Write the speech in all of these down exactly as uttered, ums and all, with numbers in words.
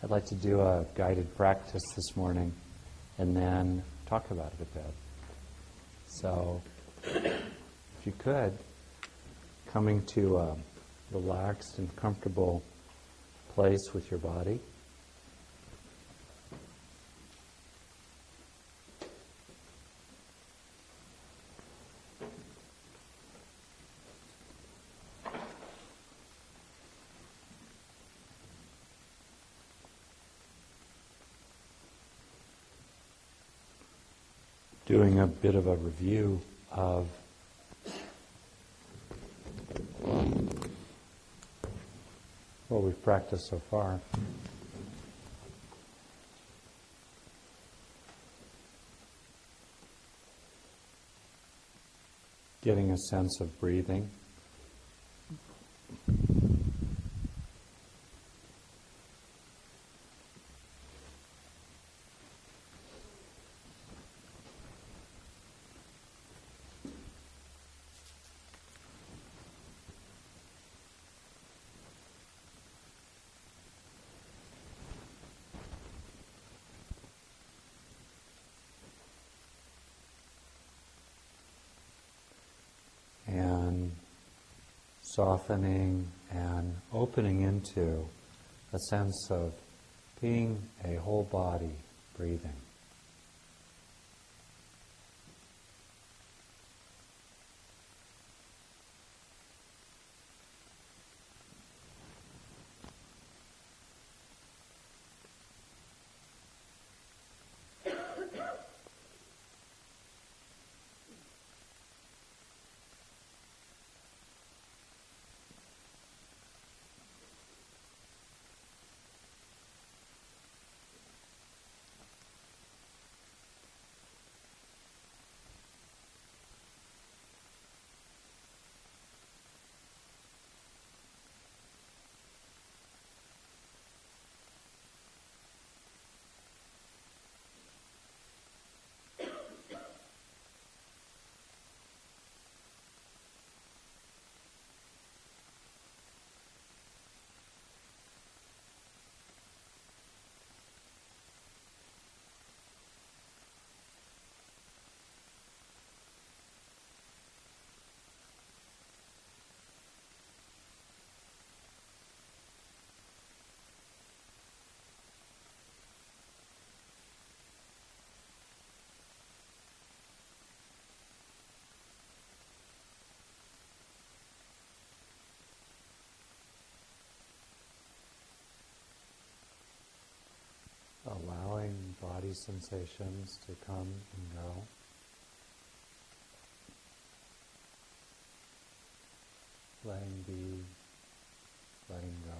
I'd like to do a guided practice this morning and then talk about it a bit. So, if you could, coming to a relaxed and comfortable place with your body. Doing a bit of a review of what we've practiced so far. Getting a sense of breathing. And softening and opening into a sense of being a whole body breathing. Allowing body sensations to come and go. Letting be, letting go.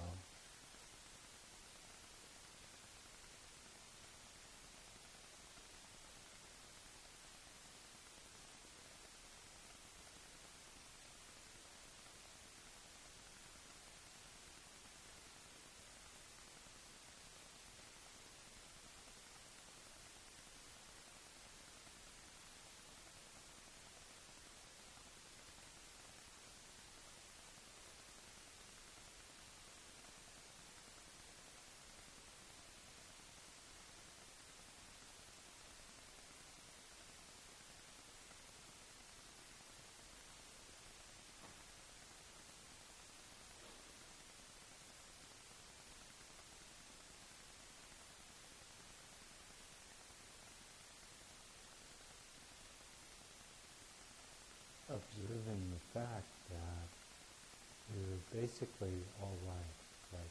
Observing the fact that you're basically all right right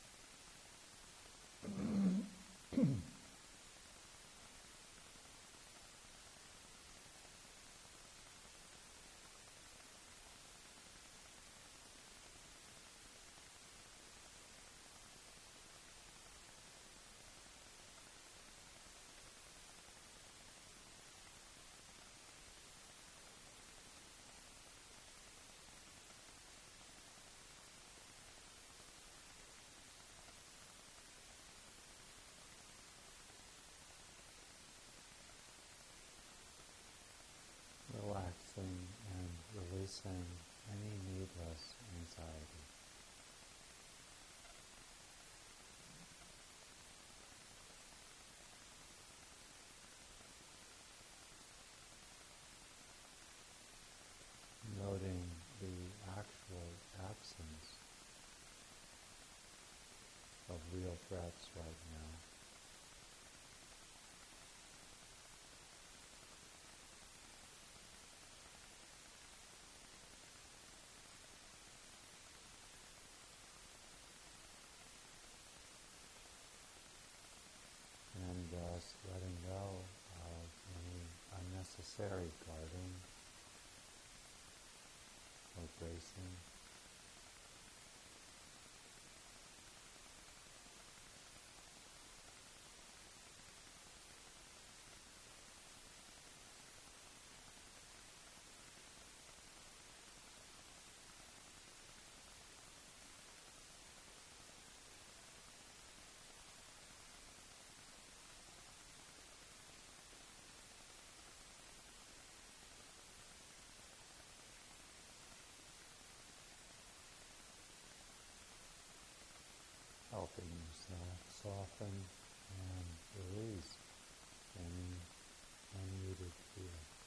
now. breaths right now. And just letting go of any unnecessary guarding or bracing. Helping yourself soften and release any unneeded fear.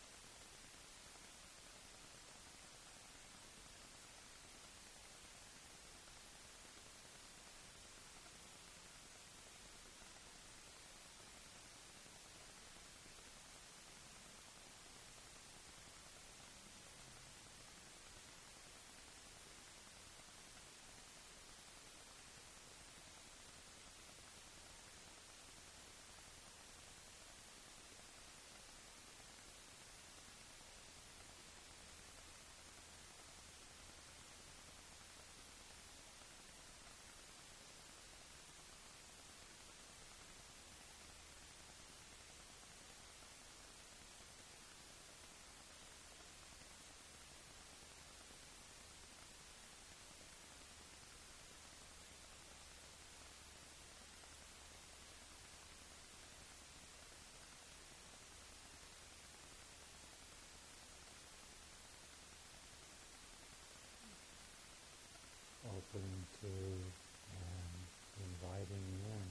Opening to and inviting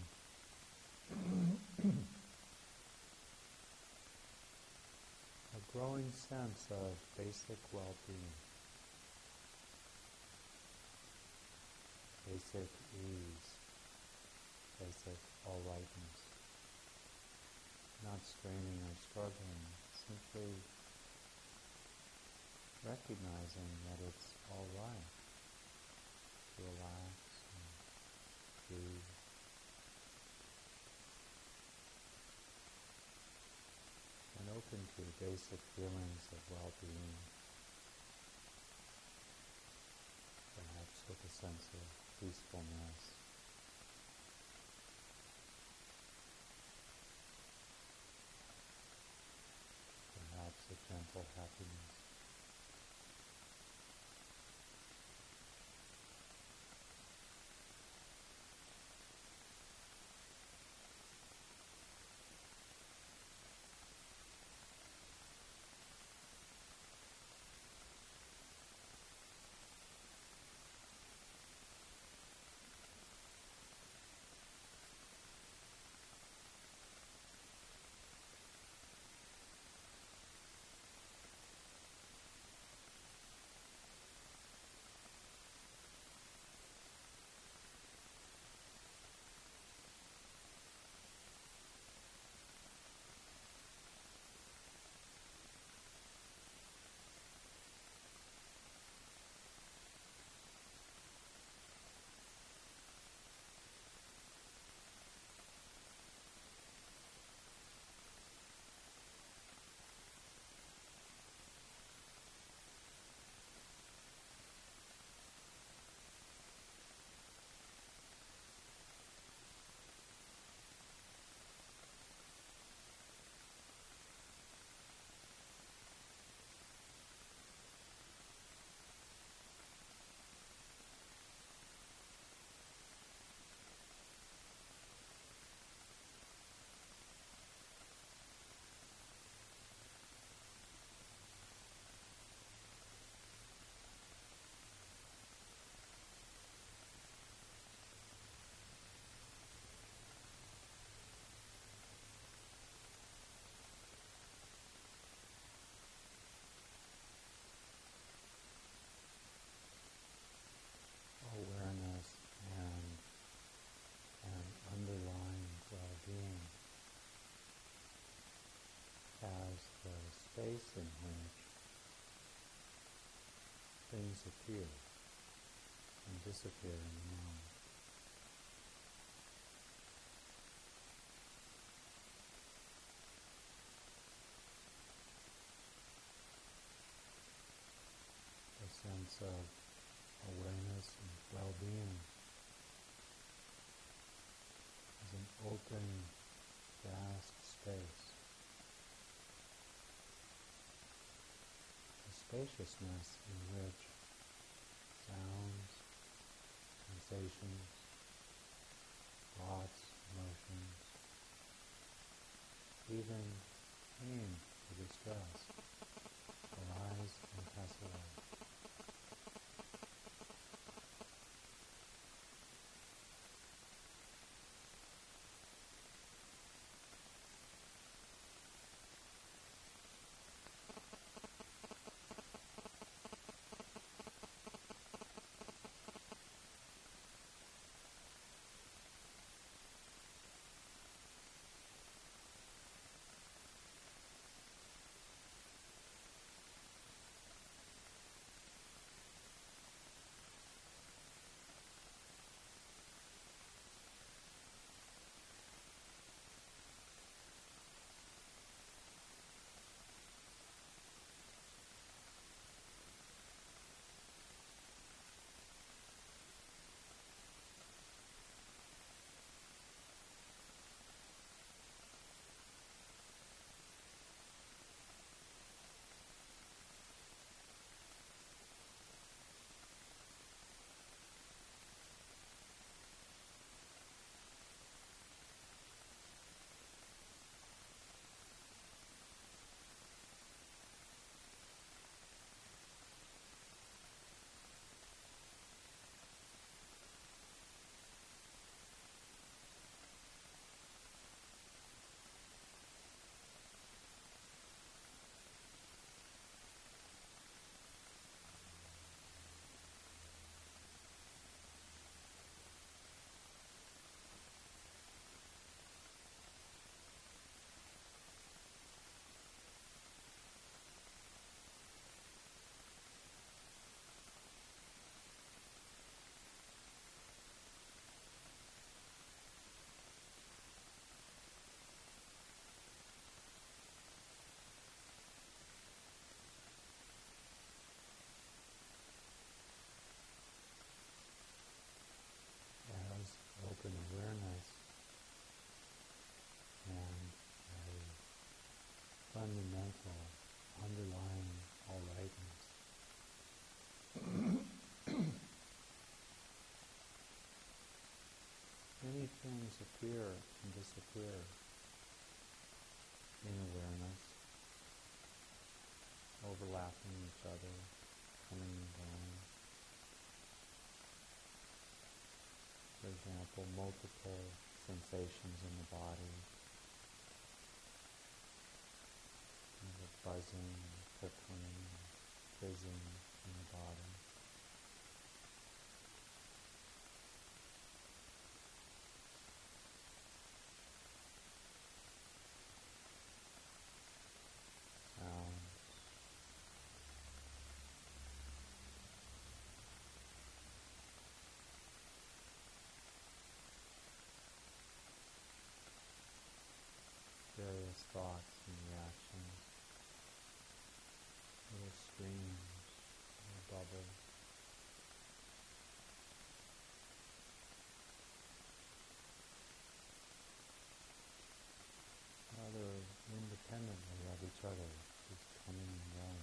in a growing sense of basic well-being, basic ease, basic all-rightness, not straining or struggling, simply recognizing that it's all right to relax and breathe. And open to basic feelings of well-being, perhaps with a sense of peacefulness, perhaps a gentle happiness. appear and disappear in the moment. A sense of awareness and well-being is an open, vast space. A spaciousness in which sounds, sensations, thoughts, emotions, even pain or distress arise and pass away. As open awareness and a fundamental underlying all-rightness. Many things appear and disappear in awareness, overlapping each other, coming and going. For example, multiple sensations in the body, the buzzing, prickling, fizzing in the body. Sounds. Various thoughts and reactions, little streams, little bubbles. Rather independently of each other, just coming and going.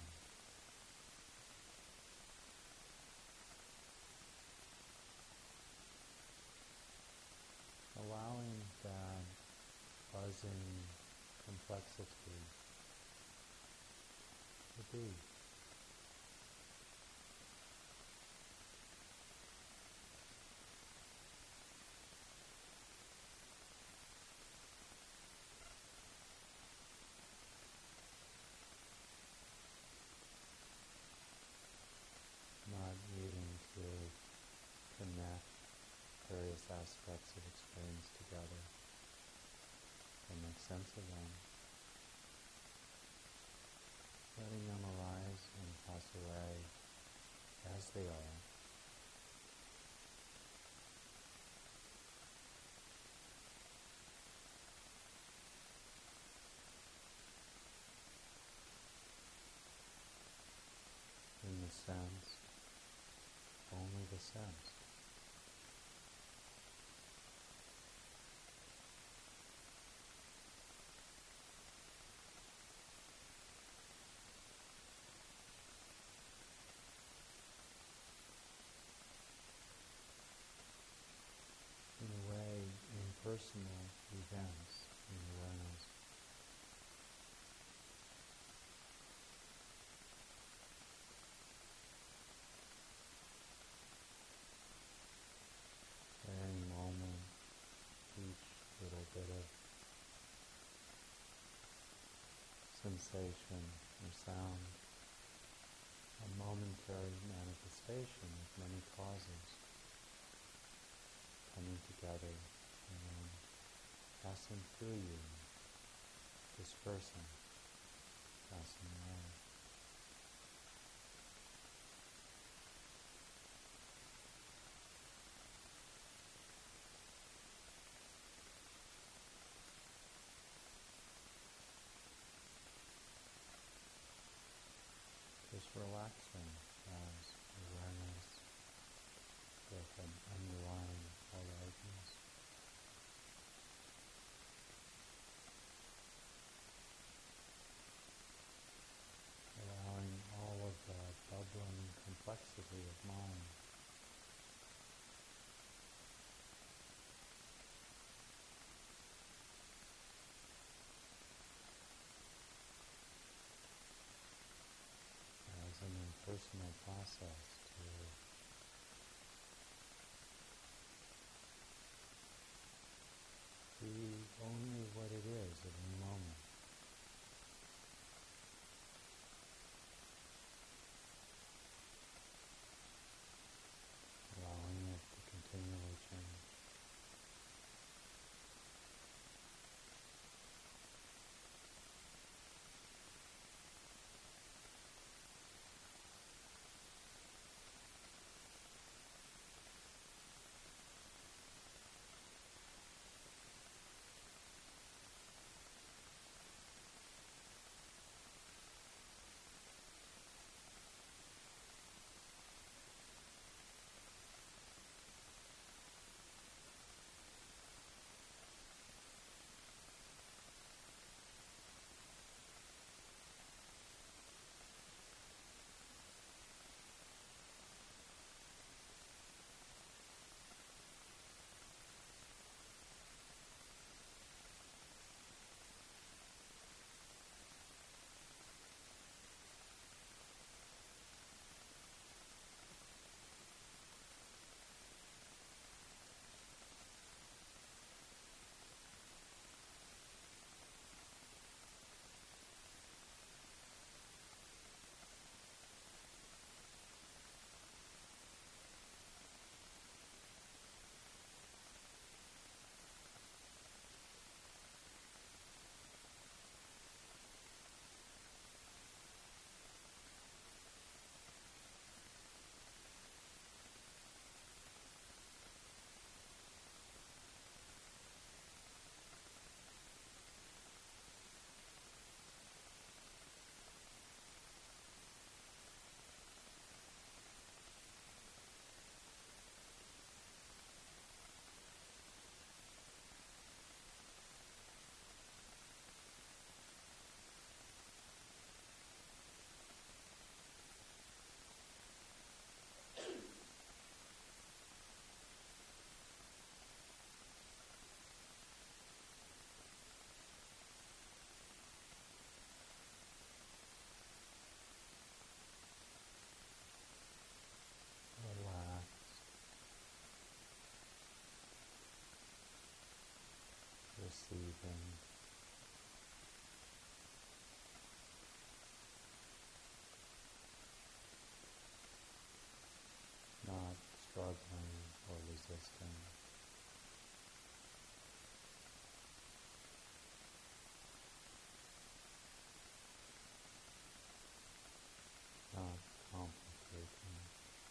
Allowing that buzzing complexity to be. Not needing to connect various aspects of experience together and make sense of them. Letting them arise and pass away as they are. In the sense, only the sense. In a way, impersonal events in awareness. At any moment, each little bit of sensation or sound, a momentary manifestation of many causes coming together and then passing through you, dispersing, passing away. Just relaxing as awareness with an underlying alertness. Allowing all of the bubbling complexity of mind as an impersonal process to be only what it is at any moment. Allowing it to continually change. Relaxed, receiving, not struggling or resisting. Not complicating.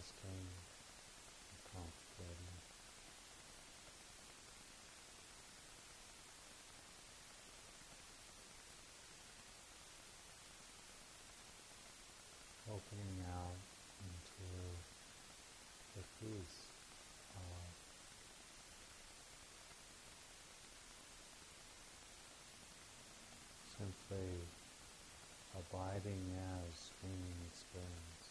resting, contemplating. Opening out into the peace of simply abiding as streaming experience.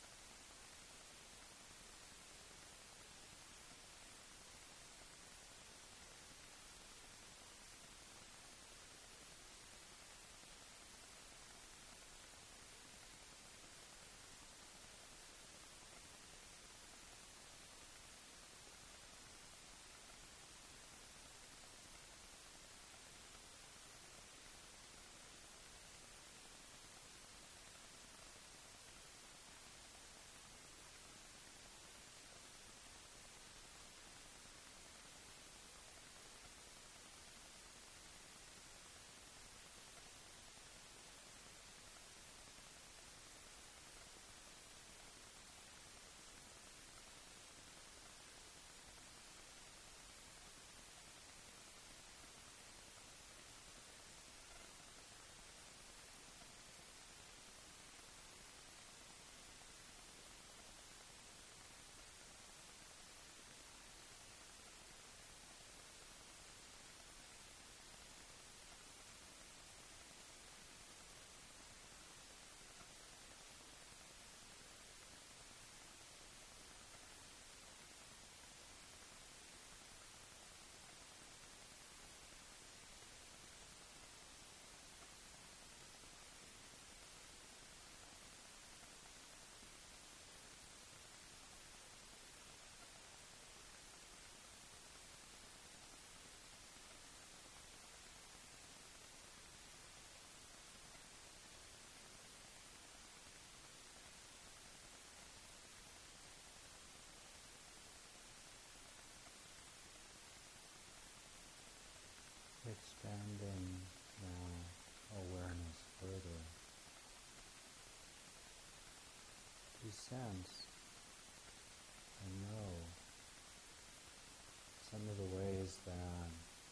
Expanding now awareness further to sense and know some of the ways that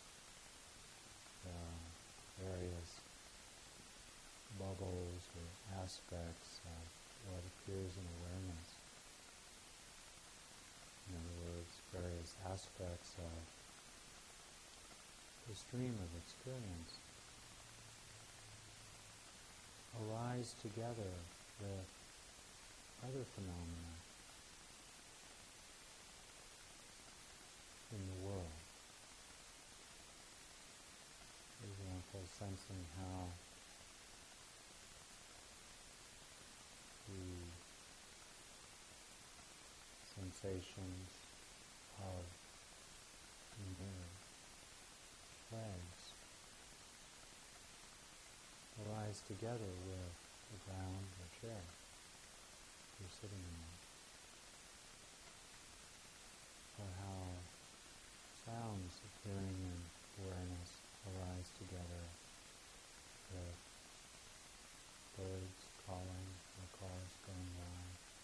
the various bubbles or aspects of what appears in awareness, in other words, various aspects of the stream of experience, arise together with other phenomena in the world. For example, sensing how the sensations of the legs arise together with the ground or chair you're sitting in, or how sounds appearing in awareness arise together with birds calling or cars going by.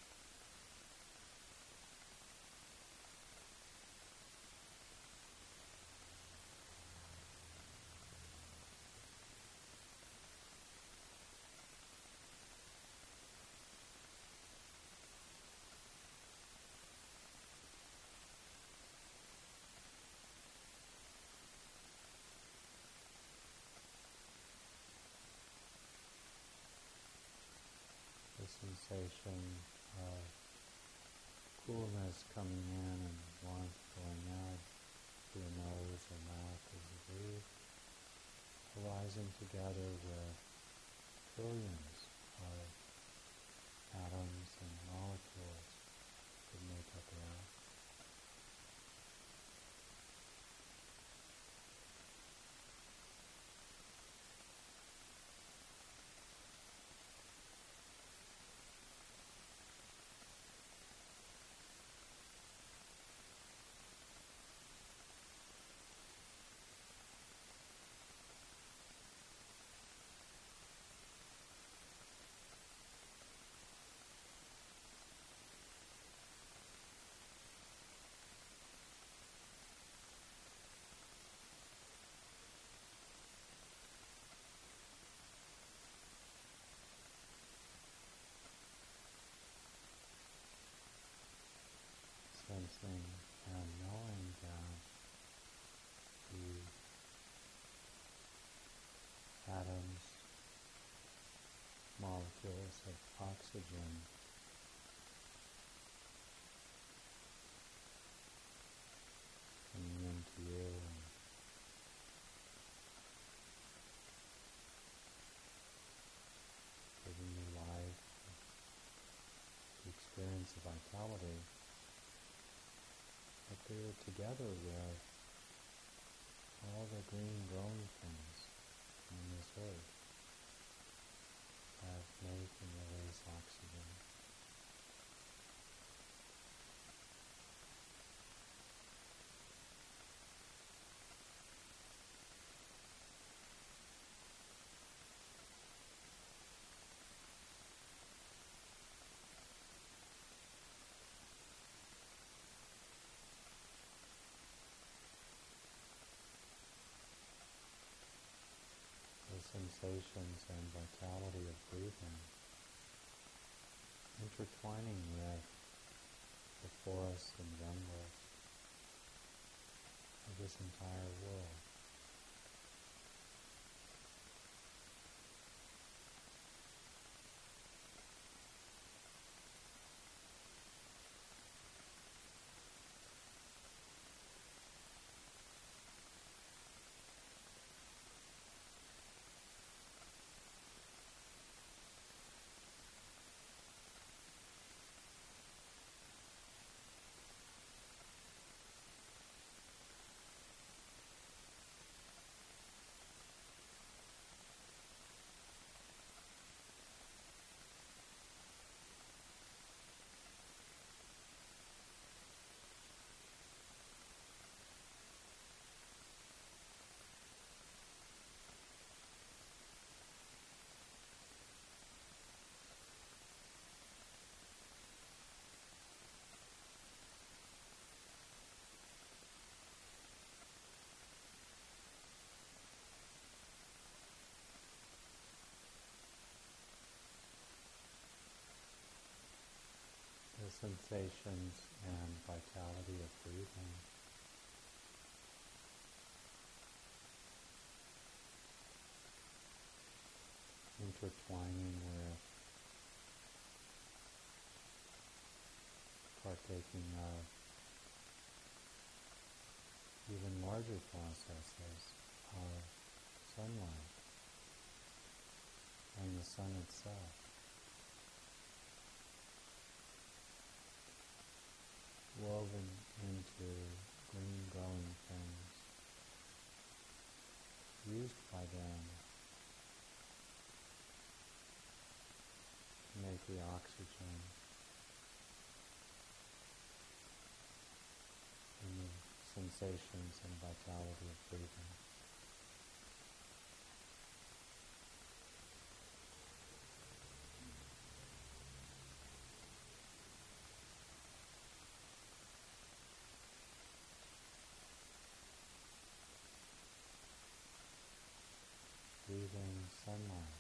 The sensation of coolness coming in and warmth going out through the nose or mouth as you breathe, arising together with trillions of atoms and molecules that make up air. experience of vitality, but they're together with all the green growing things on this earth that make and release oxygen. The sensations and vitality of breathing intertwining with the forests and jungles of this entire world. The sensations and vitality of breathing intertwining with partaking of even larger processes of sunlight and the sun itself. Woven into green growing things, used by them to make the oxygen and the sensations and vitality of breathing. Breathing sunlight,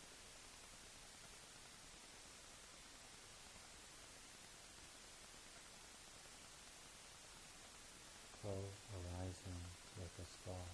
co-arising with the star.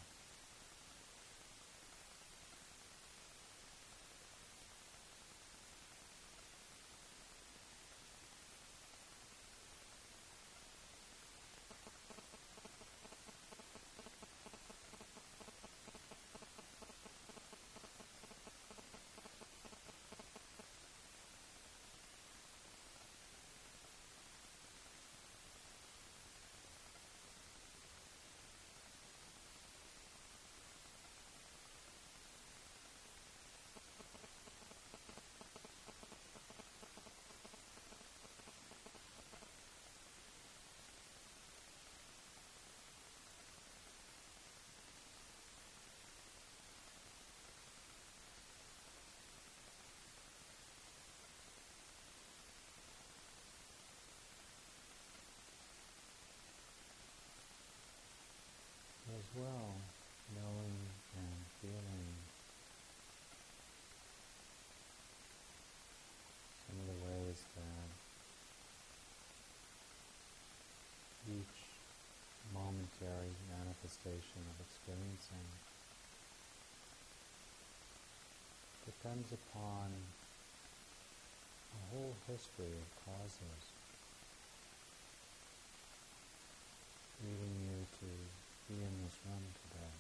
As well, knowing and feeling some of the ways that each momentary manifestation of experiencing depends upon a whole history of causes leading you to be in this room today.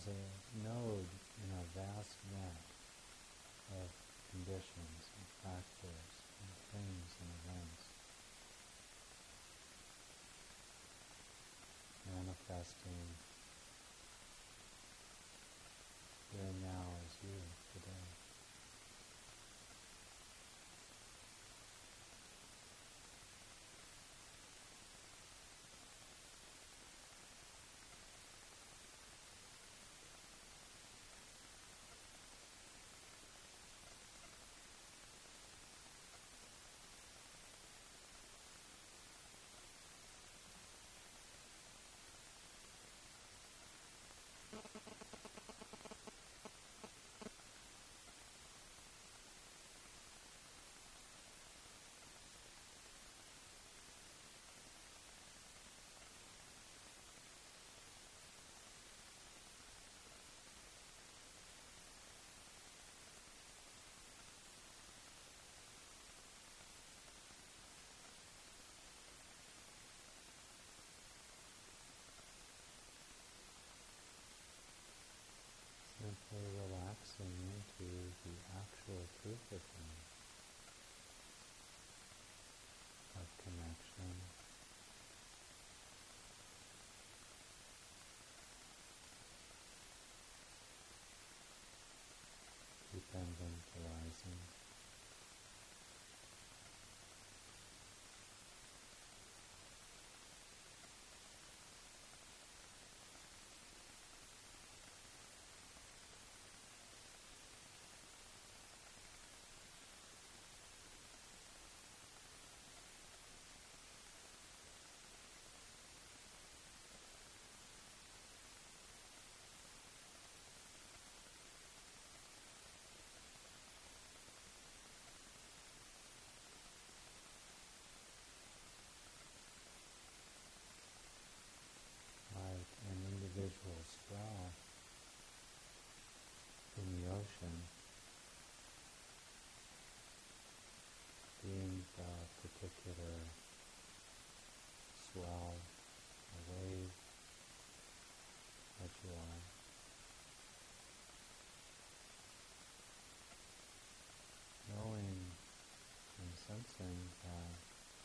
as a node in a vast net of conditions and factors and things and events manifesting here and now as you today. Simply relaxing into the actual truth of things, of connection, dependent arising. Like an individual swell in the ocean, being the particular swell or wave that you are. Knowing and sensing that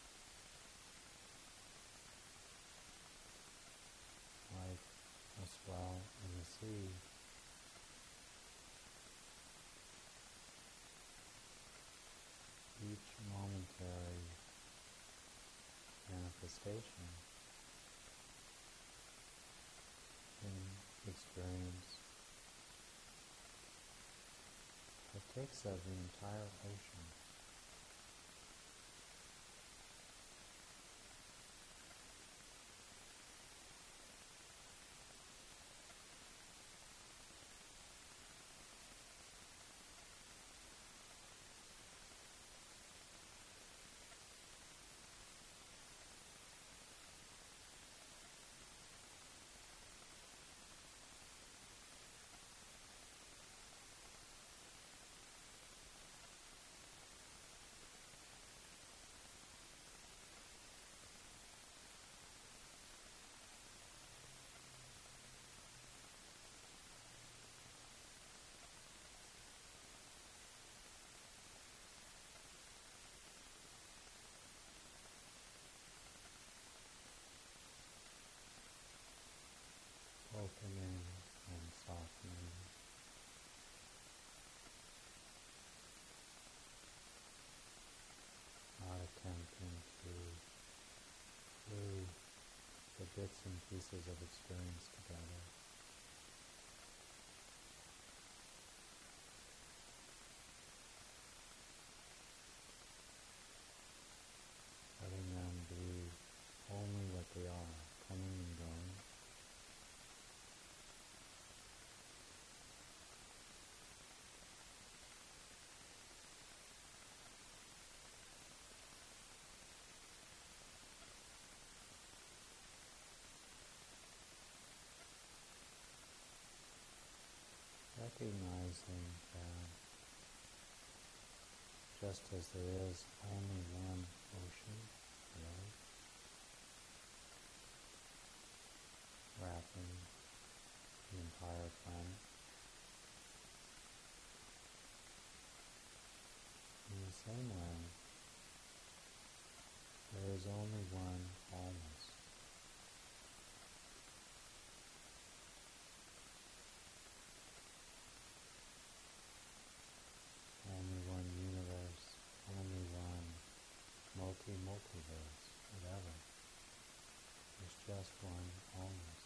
like a swell in the sea, each momentary manifestation in experience partakes of the entire ocean. Opening and softening, not attempting to glue the bits and pieces of experience together. Letting them be only what they are, coming and going. Recognizing that just as there is only one ocean, really, wrapping the entire planet. In the same way, there is only one allness. Only one universe, only one multi-multiverse, whatever. There's just one allness.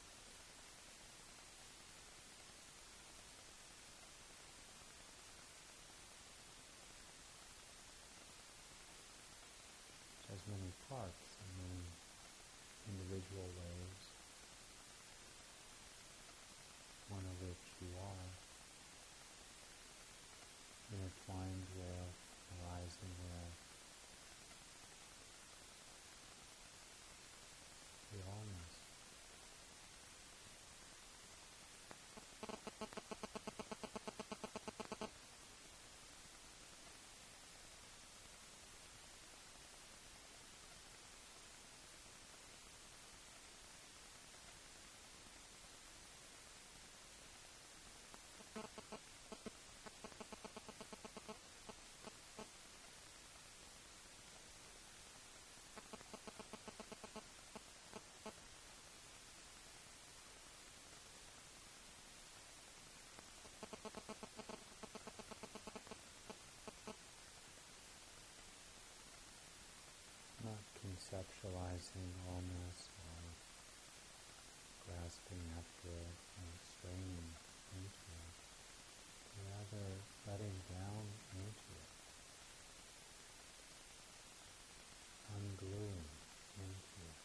It has many parts and many individual waves, one of which you are, intertwined with, arising with the allness. Not conceptualizing allness or grasping after it or straining into it, but rather letting down into it, ungluing into it.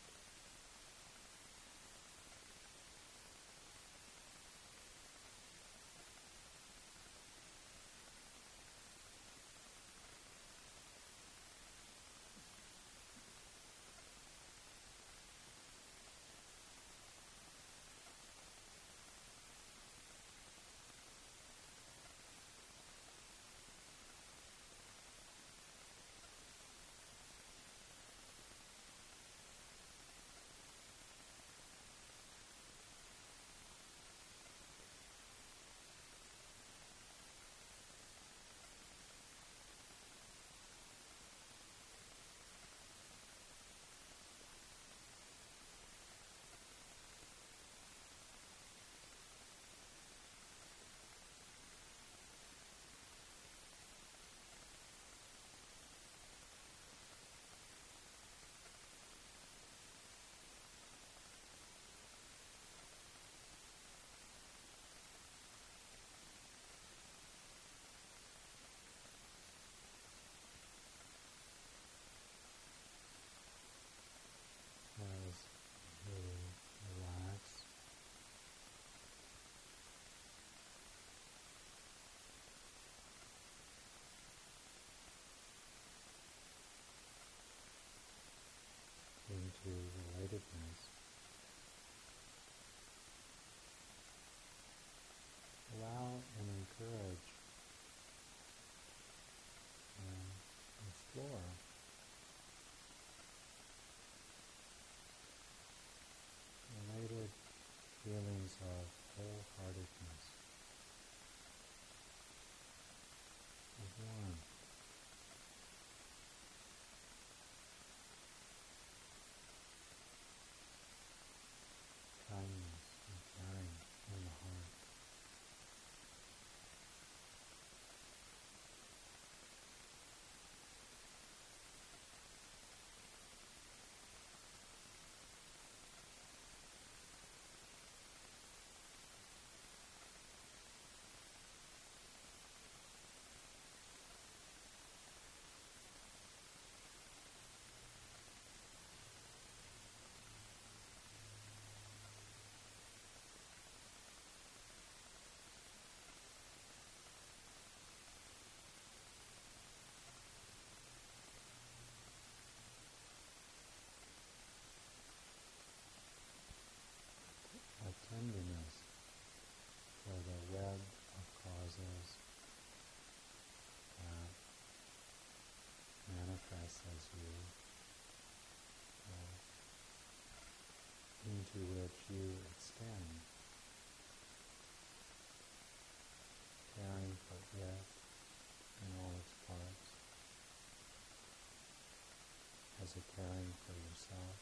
of caring for yourself.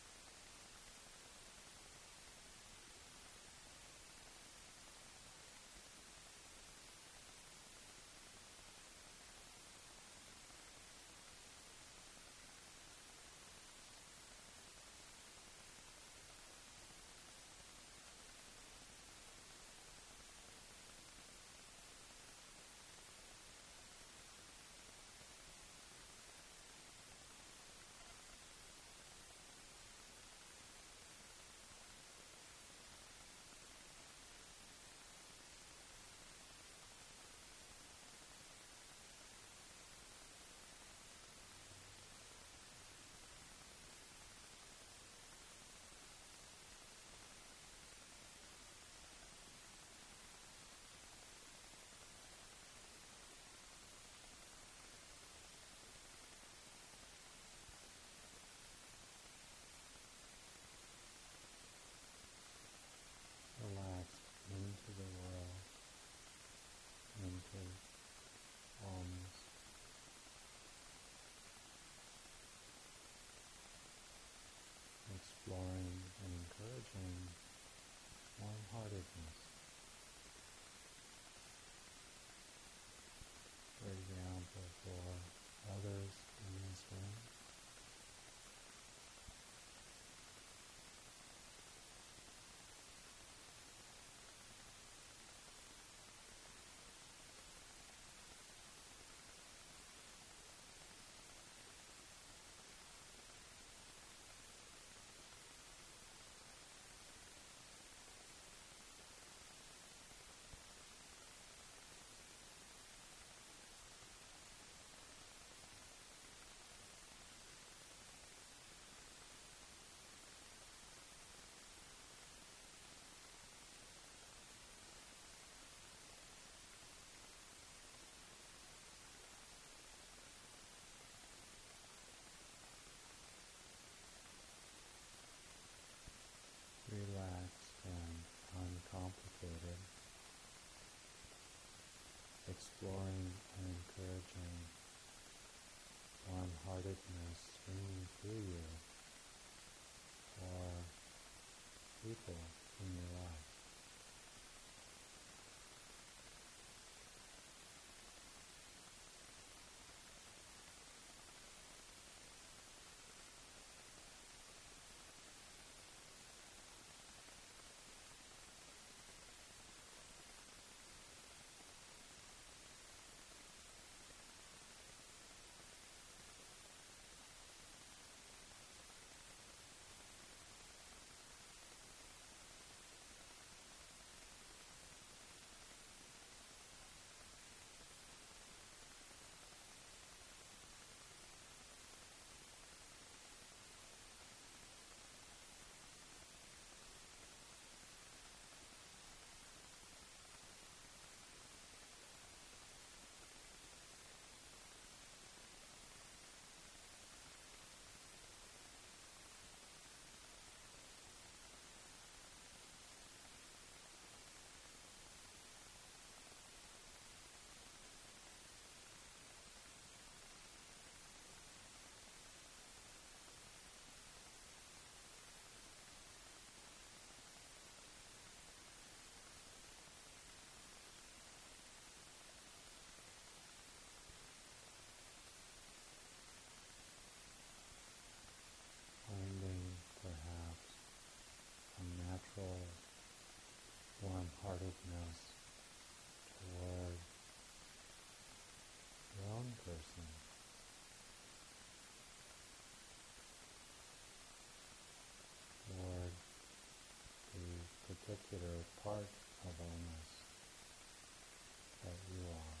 Relaxed into the world, into alms, exploring and encouraging warm-heartedness. For example, for others in this room, relaxed and uncomplicated, exploring and encouraging warm-heartedness streaming through you for people in your life. Finding perhaps a natural warm-heartedness toward your own person, toward the particular part of illness that you are.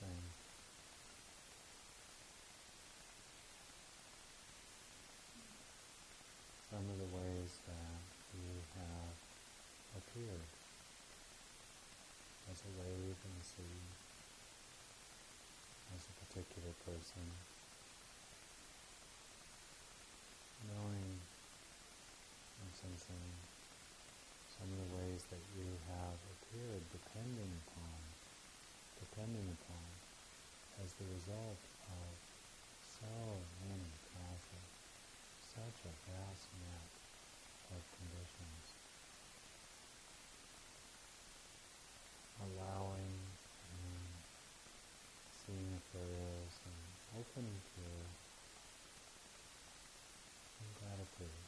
noticing some of the ways that you have appeared as a wave in the sea, as a particular person, knowing and sensing some of the ways that you have appeared depending upon, depending upon, as the result of so many causes, such a vast net of conditions, allowing and seeing if there is, and opening to and gratitude.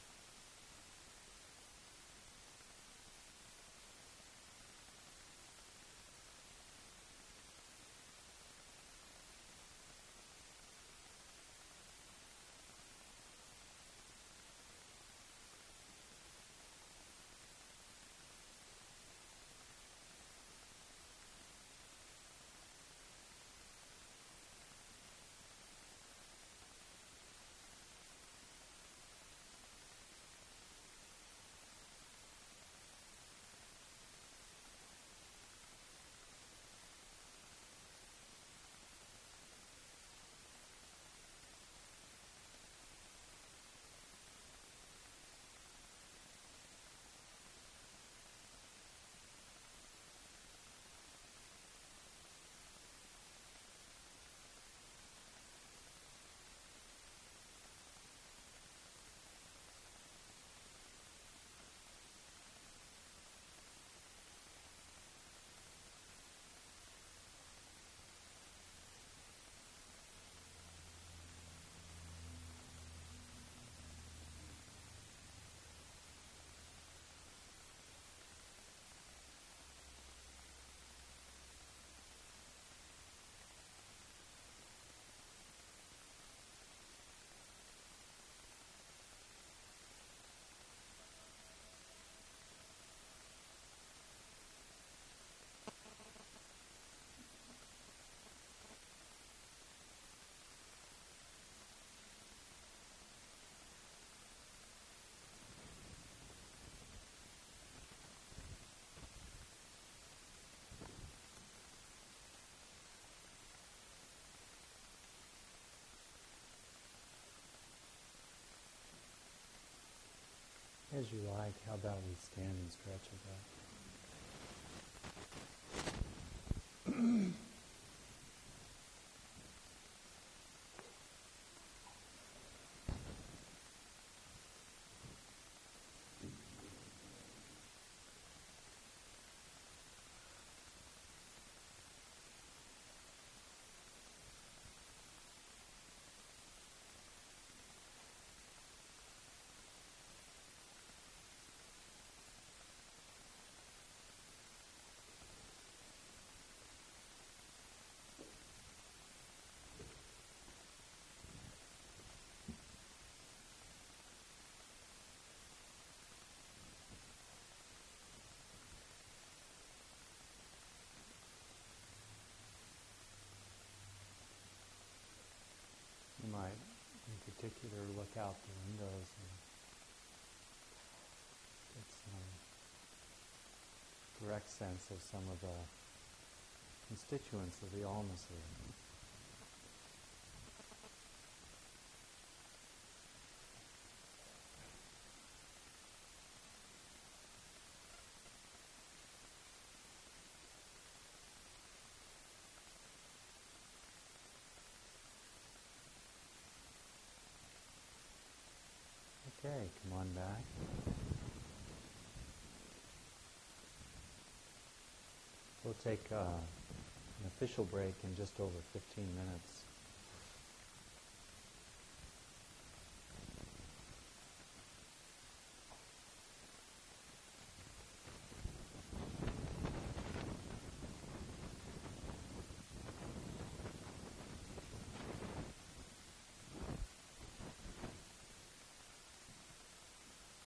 As you like, how about we stand and stretch a bit? You might, in particular, look out the windows and get some direct sense of some of the constituents of the allness here. Okay, come on back. We'll take uh, an official break in just over fifteen minutes.